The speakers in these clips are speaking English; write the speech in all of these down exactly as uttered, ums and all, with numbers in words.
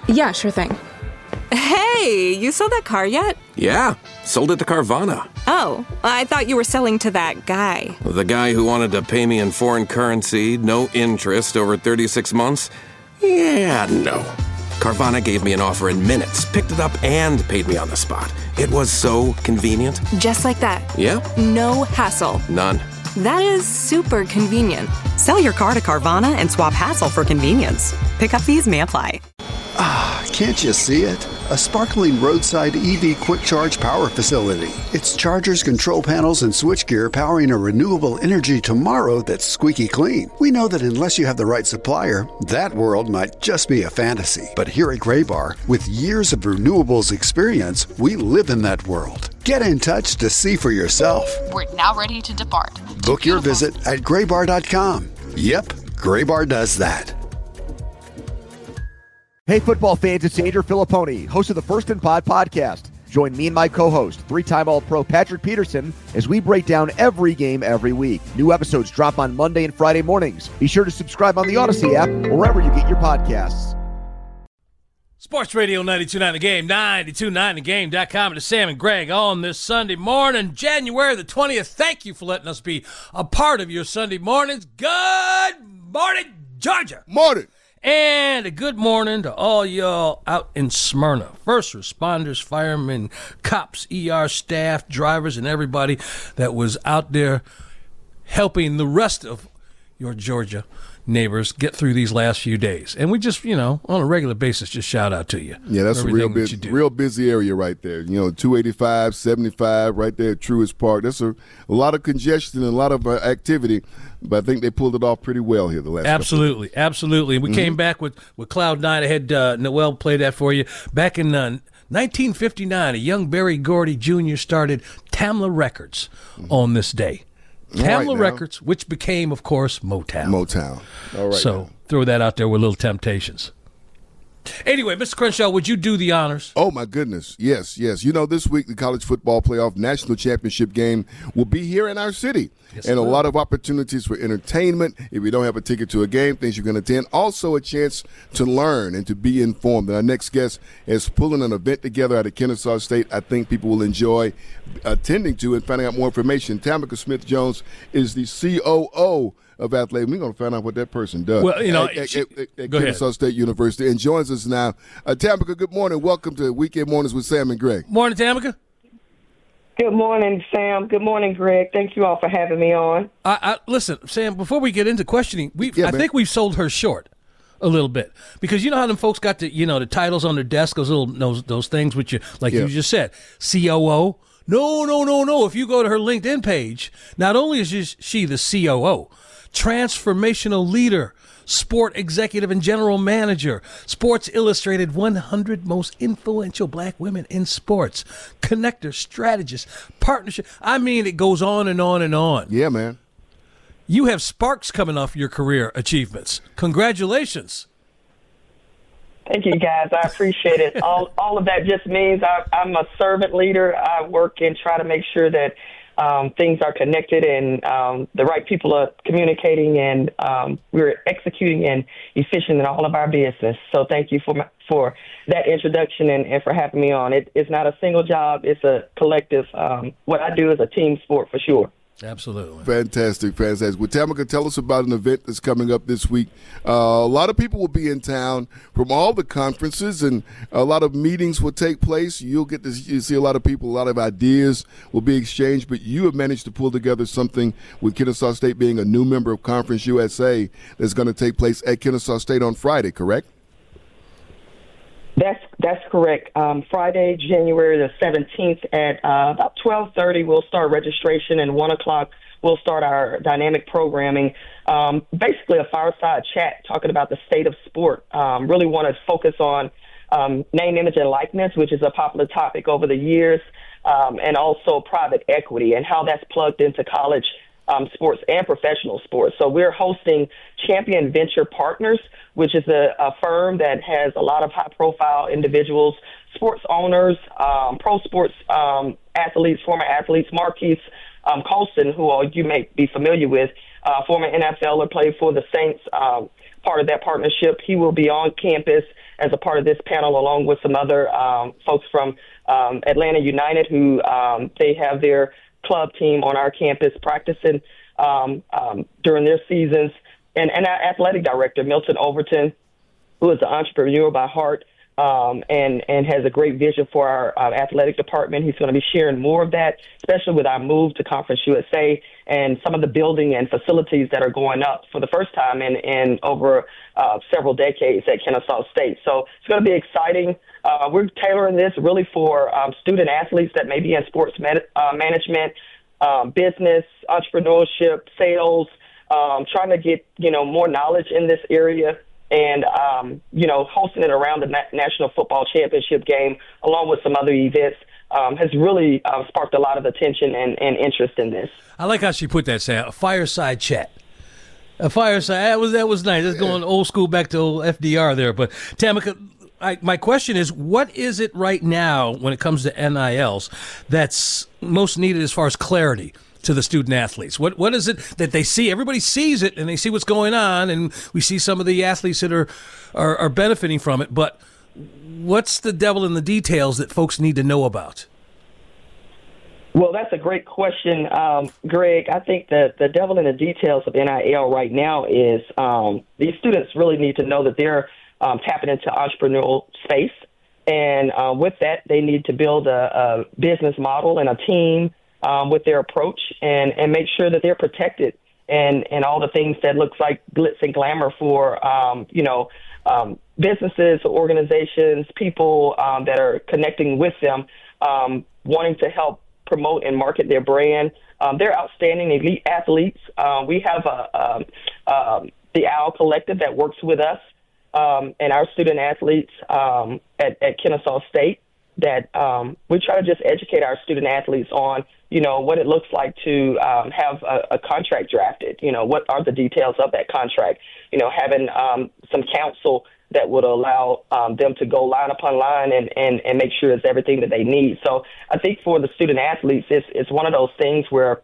Yeah, sure thing. Hey, you sold that car yet? Yeah, sold it to Carvana. Oh, I thought you were selling to that guy. The guy who wanted to pay me in foreign currency, no interest, over thirty-six months? Yeah, no. Carvana gave me an offer in minutes, picked it up, and paid me on the spot. It was so convenient. Just like that. Yep. No hassle. None. That is super convenient. Sell your car to Carvana and swap hassle for convenience. Pickup fees may apply. Ah, can't you see it? A sparkling roadside E V quick charge power facility. It's chargers, control panels, and switchgear powering a renewable energy tomorrow that's squeaky clean. We know that unless you have the right supplier, that world might just be a fantasy. But here at Graybar, with years of renewables experience, we live in that world. Get in touch to see for yourself. We're now ready to depart. Book your visit at graybar dot com. Yep, Graybar does that. Hey, football fans, it's Andrew Filipponi, host of the First and Pod podcast. Join me and my co-host, three-time All-Pro Patrick Peterson, as we break down every game every week. New episodes drop on Monday and Friday mornings. Be sure to subscribe on the Odyssey app or wherever you get your podcasts. Sports Radio ninety-two point nine The Game, ninety-two point nine the game dot com, and Sam and Greg on this Sunday morning, January the twentieth. Thank you for letting us be a part of your Sunday mornings. Good morning, Georgia. Morning. And a good morning to all y'all out in Smyrna. First responders, firemen, cops, E R staff, drivers, and everybody that was out there helping the rest of your Georgia neighbors get through these last few days. And we just, you know, on a regular basis, just shout out to you. Yeah, that's a real, bus- real busy area right there. You know, two eighty-five, seventy-five right there at Truist Park. That's a, a lot of congestion and a lot of uh, activity. But I think they pulled it off pretty well here the last Absolutely, absolutely. We mm-hmm. came back with, with Cloud nine. I had uh, Noel play that for you. Back in uh, nineteen fifty-nine, a young Berry Gordy Junior started Tamla Records mm-hmm. on this day. Tamla right Records, which became, of course, Motown. Motown. All right. So now. Throw that out there with little temptations. Anyway, Mister Crenshaw, would you do the honors? Oh, my goodness. Yes, yes. You know, this week the College Football Playoff National Championship game will be here in our city. Yes, and a will. lot of opportunities for entertainment. If you don't have a ticket to a game, things you can attend. Also a chance to learn and to be informed. And our next guest is pulling an event together out of Kennesaw State I think people will enjoy attending to and finding out more information. Tamika Smith-Jones is the C O O of athletics. We're going to find out what that person does. Well, you know, at, she, at, at, at go Kennesaw ahead. State University, and joins us now. Uh, Tamika, good morning. Welcome to Weekend Mornings with Sam and Greg. Morning, Tamika. Good morning, Sam. Good morning, Greg. Thank you all for having me on. I, I, listen, Sam, before we get into questioning, we yeah, I man. think we've sold her short a little bit, because you know how them folks got the, you know, the titles on their desk, those little those those things which you, like yeah. you just said, C O O. No, no, no, no. If you go to her LinkedIn page, not only is she, she the C O O, transformational leader, sport executive and general manager, Sports Illustrated one hundred most influential black women in sports, connector, strategist, partnership. I mean, it goes on and on and on. Yeah, man. You have sparks coming off your career achievements. Congratulations. Thank you, guys. I appreciate it. All all of that just means I, I'm a servant leader. I work and try to make sure that um, things are connected and um, the right people are communicating, and um, we're executing and efficient in all of our business. So thank you for my, for that introduction and, and for having me on. It, it's not a single job. It's a collective. Um, what I do is a team sport for sure. Absolutely. Fantastic, fantastic. Well, Tamika, tell us about an event that's coming up this week. Uh, a lot of people will be in town from all the conferences, and a lot of meetings will take place. You'll get to see a lot of people, a lot of ideas will be exchanged, but you have managed to pull together something with Kennesaw State being a new member of Conference U S A that's going to take place at Kennesaw State on Friday, correct? That's that's correct. Um, Friday, January the seventeenth at uh, about twelve thirty, we'll start registration, and one o'clock we'll start our dynamic programming. Um, basically a fireside chat talking about the state of sport. Um, really want to focus on um, name, image, and likeness, which is a popular topic over the years, um, and also private equity and how that's plugged into college Um, sports and professional sports. So we're hosting Champion Venture Partners, which is a, a firm that has a lot of high-profile individuals, sports owners, um, pro sports um, athletes, former athletes. Marquise um, Colston, who all you may be familiar with, uh, former N F L or played for the Saints, um, part of that partnership. He will be on campus as a part of this panel, along with some other um, folks from um, Atlanta United, who um, they have their club team on our campus practicing um, um, during their seasons. And, and our athletic director, Milton Overton, who is an entrepreneur by heart, Um, and, and has a great vision for our uh, athletic department. He's going to be sharing more of that, especially with our move to Conference U S A and some of the building and facilities that are going up for the first time in, in over uh, several decades at Kennesaw State. So it's going to be exciting. Uh, we're tailoring this really for um, student athletes that may be in sports med- uh, management, um, business, entrepreneurship, sales, um, trying to get, you know, more knowledge in this area. And, um, you know, hosting it around the Na- National Football Championship game, along with some other events, um, has really uh, sparked a lot of attention and, and interest in this. I like how she put that, Sam. A fireside chat. A fireside. That was that was nice. That's going old school back to old F D R there. But, Tamika, I, my question is, what is it right now when it comes to N I Ls that's most needed as far as clarity to the student athletes? What what is it that they see? Everybody sees it and they see what's going on, and we see some of the athletes that are, are are benefiting from it. But what's the devil in the details that folks need to know about? Well, that's a great question, um, Greg. I think that the devil in the details of N I L right now is um, these students really need to know that they're um, tapping into entrepreneurial space. And uh, with that, they need to build a, a business model and a team Um, with their approach and, and make sure that they're protected and, and all the things that looks like glitz and glamour for, um, you know, um, businesses, organizations, people um, that are connecting with them, um, wanting to help promote and market their brand. Um, they're outstanding elite athletes. Uh, we have a, um, um, the OWL Collective that works with us um, and our student athletes um, at, at Kennesaw State that um, we try to just educate our student athletes on, you know, what it looks like to um, have a, a contract drafted. You know, what are the details of that contract? You know, having um, some counsel that would allow um, them to go line upon line and, and, and make sure it's everything that they need. So I think for the student athletes, it's, it's one of those things where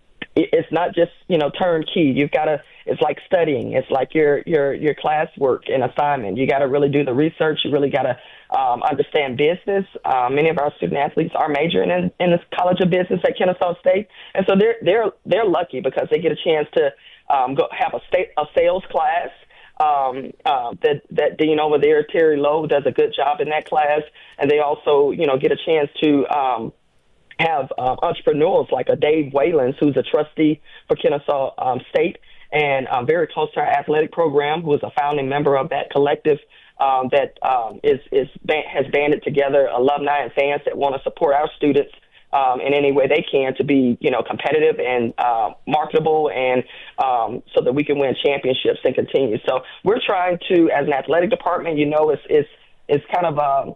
it's not just, you know, turnkey. You've got to, it's like studying. It's like your, your, your classwork and assignment. You got to really do the research. You really got to um, understand business. Um, many of our student athletes are majoring in, in the College of Business at Kennesaw State. And so they're, they're, they're lucky because they get a chance to um, go have a state, a sales class. Um, uh, that, that Dean over there, Terry Lowe, does a good job in that class. And they also, you know, get a chance to, um, have uh, entrepreneurs like a Dave Whalens, who's a trustee for Kennesaw um, State and um, very close to our athletic program, who is a founding member of that collective um, that um, is, is has banded together alumni and fans that want to support our students um, in any way they can to be, you know, competitive and uh, marketable and um, so that we can win championships and continue. So we're trying to, as an athletic department, you know, it's, it's, it's kind of um,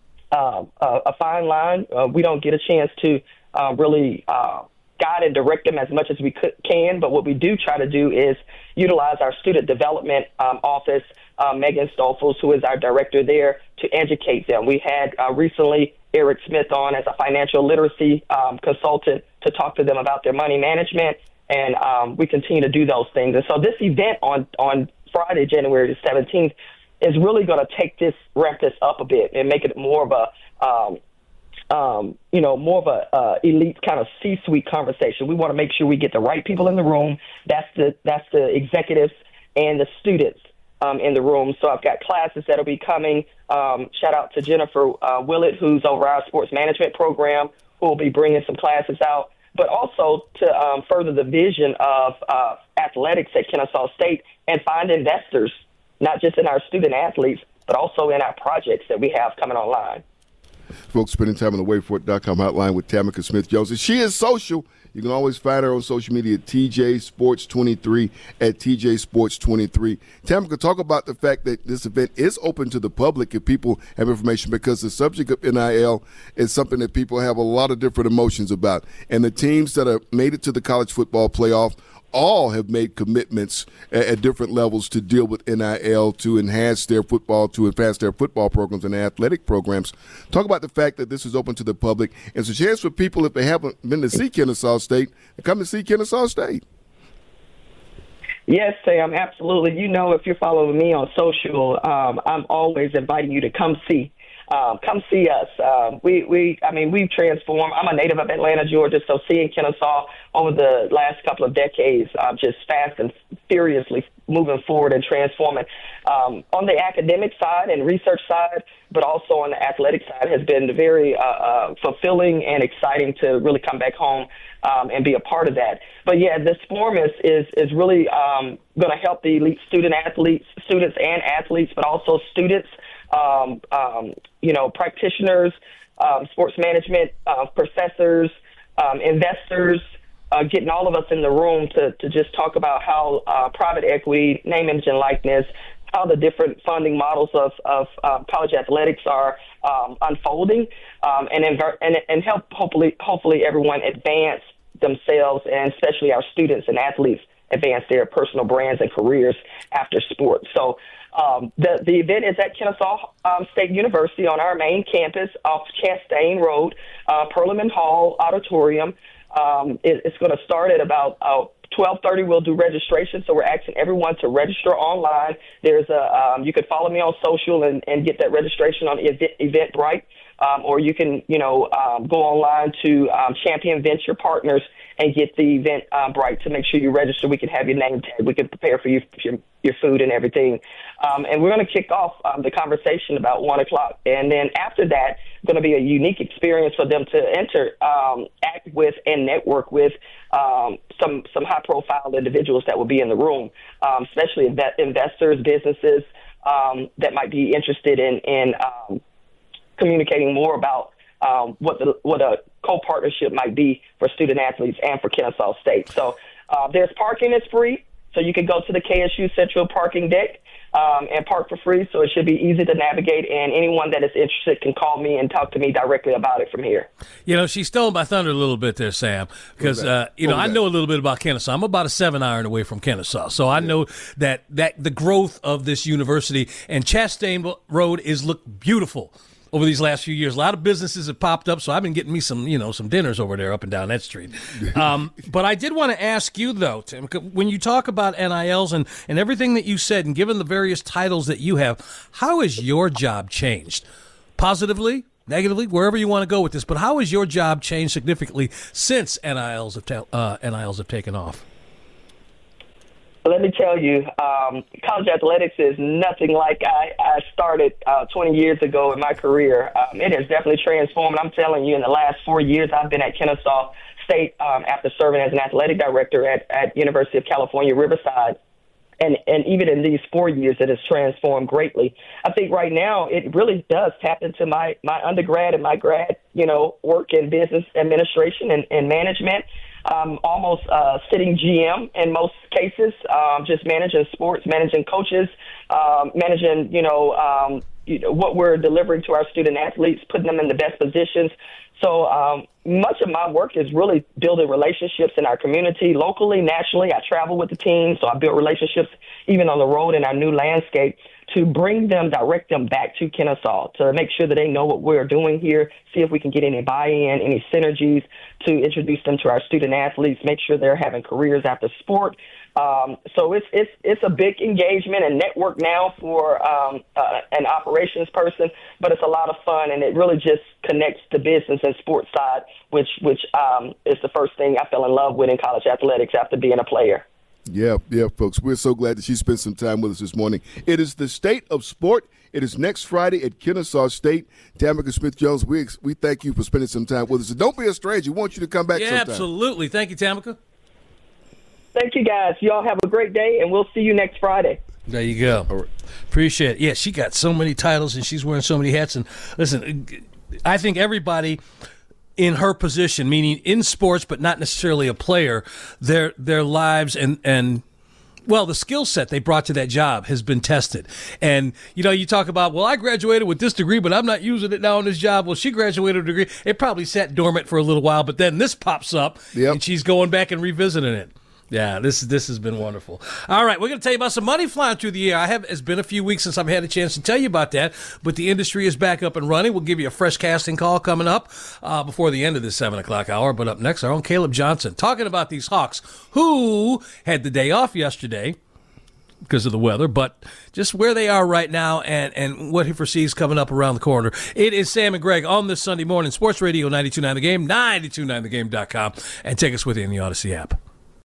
Uh, a fine line. Uh, we don't get a chance to uh, really uh, guide and direct them as much as we could, can, but what we do try to do is utilize our student development um, office, uh, Megan Stoffels, who is our director there, to educate them. We had uh, recently Eric Smith on as a financial literacy um, consultant to talk to them about their money management, and um, we continue to do those things. And so this event on, on Friday, January the seventeenth, is really going to take this, ramp this up a bit and make it more of a, um, um, you know, more of a uh, elite kind of C-suite conversation. We want to make sure we get the right people in the room. That's the that's the executives and the students um, in the room. So I've got classes that'll be coming. Um, shout out to Jennifer uh, Willett, who's over our sports management program, who will be bringing some classes out. But also to um, further the vision of uh, athletics at Kennesaw State and find investors, not just in our student athletes, but also in our projects that we have coming online. Folks, spending time on the wait for it dot com hotline with Tamika Smith-Joseph. She is social. You can always find her on social media at T J Sports twenty-three, at T J Sports twenty-three. Tamika, talk about the fact that this event is open to the public if people have information, because the subject of N I L is something that people have a lot of different emotions about. And the teams that have made it to the college football playoff all have made commitments at, at different levels to deal with N I L, to enhance their football, to advance their football programs and athletic programs. Talk about the fact that this is open to the public. And it's a chance for people, if they haven't been to see Kennesaw State, to come to see Kennesaw State. Yes, Sam, absolutely. You know, if you're following me on social, um, I'm always inviting you to come see. Um, come see us. Um, we, we, I mean, we've transformed. I'm a native of Atlanta, Georgia, so seeing Kennesaw over the last couple of decades, uh, just fast and furiously moving forward and transforming um, on the academic side and research side, but also on the athletic side has been very uh, uh, fulfilling and exciting to really come back home um, and be a part of that. But yeah, this forum is is, is really um, going to help the elite student athletes, students and athletes, but also students. Um, um, you know, practitioners, um, sports management, uh, professors, um, investors, uh, getting all of us in the room to, to just talk about how uh, private equity, name, image, and likeness, how the different funding models of, of um, college athletics are um, unfolding, um, and, inver- and and help hopefully hopefully everyone advance themselves, and especially our students and athletes advance their personal brands and careers after sports. So. Um, the, the event is at Kennesaw um, State University on our main campus off Chastain Road, uh, Perlman Hall Auditorium. Um, it, it's going to start at about uh, twelve thirty. We'll do registration, so we're asking everyone to register online. There's a um, you can follow me on social and, and get that registration on event, Eventbrite, um, or you can you know um, go online to um, Champion Venture Partners and get the event um, right to make sure you register. We can have your name tag. We can prepare for you your, your food and everything. Um, and we're going to kick off um, the conversation about one o'clock. And then after that, going to be a unique experience for them to enter, um, act with, and network with um, some some high-profile individuals that will be in the room, um, especially inve- investors, businesses um, that might be interested in, in um, communicating more about Um, what the what a co-partnership might be for student athletes and for Kennesaw State. So uh, there's parking that's free, so you can go to the K S U Central parking deck um, and park for free. So it should be easy to navigate, and anyone that is interested can call me and talk to me directly about it from here. You know, she stole my thunder a little bit there, Sam, because uh, you know I know a little bit about Kennesaw. I'm about a seven iron away from Kennesaw, so I yeah. know that that the growth of this university and Chastain Road is look beautiful. Over these last few years, a lot of businesses have popped up, so I've been getting me some, you know, some dinners over there up and down that street. Um, but I did want to ask you, though, Tim, when you talk about N I Ls and, and everything that you said, and given the various titles that you have, how has your job changed? Positively, negatively, wherever you want to go with this, but how has your job changed significantly since N I Ls have, ta- uh, N I Ls have taken off? Let me tell you, um, college athletics is nothing like I, I started uh, twenty years ago in my career. Um, it has definitely transformed. I'm telling you, in the last four years, I've been at Kennesaw State um, after serving as an athletic director at, at University of California, Riverside. And, and even in these four years, it has transformed greatly. I think right now it really does tap into my, my undergrad and my grad, you know, work in business administration and, and management. Um, almost uh, sitting G M in most cases, um, just managing sports, managing coaches, um, managing, you know, um, you know, what we're delivering to our student athletes, putting them in the best positions. So um, much of my work is really building relationships in our community, locally, nationally. I travel with the team, so I build relationships even on the road in our new landscape to bring them, direct them back to Kennesaw, to make sure that they know what we're doing here, see if we can get any buy-in, any synergies, to introduce them to our student athletes, make sure they're having careers after sport. Um, so it's it's it's a big engagement and network now for um, uh, an operations person, but it's a lot of fun, and it really just connects the business and sports side, which which um, is the first thing I fell in love with in college athletics after being a player. Yeah, yeah, folks. We're so glad that she spent some time with us this morning. It is the State of Sport. It is next Friday at Kennesaw State. Tamika Smith-Jones, we we thank you for spending some time with us. And don't be a stranger. We want you to come back yeah, sometime. Absolutely. Thank you, Tamika. Thank you, guys. Y'all have a great day, and we'll see you next Friday. There you go. All right. Appreciate it. Yeah, she got so many titles, and she's wearing so many hats. And listen, I think everybody in her position, meaning in sports but not necessarily a player, their their lives and and well, the skill set they brought to that job has been tested. And, you know, you talk about, well, I graduated with this degree, but I'm not using it now in this job. Well, she graduated with a degree. It probably sat dormant for a little while, but then this pops up, yep. and she's going back and revisiting it. Yeah, this this has been wonderful. All right, we're going to tell you about some money flying through the air. I have. It's been a few weeks since I've had a chance to tell you about that, but the industry is back up and running. We'll give you a fresh casting call coming up uh, before the end of this seven o'clock hour. But up next, our own Caleb Johnson talking about these Hawks who had the day off yesterday because of the weather, but just where they are right now and, and what he foresees coming up around the corner. It is Sam and Greg on this Sunday morning. Sports Radio ninety-two point nine The Game, ninety-two point nine the game dot com, and take us with you in the Odyssey app.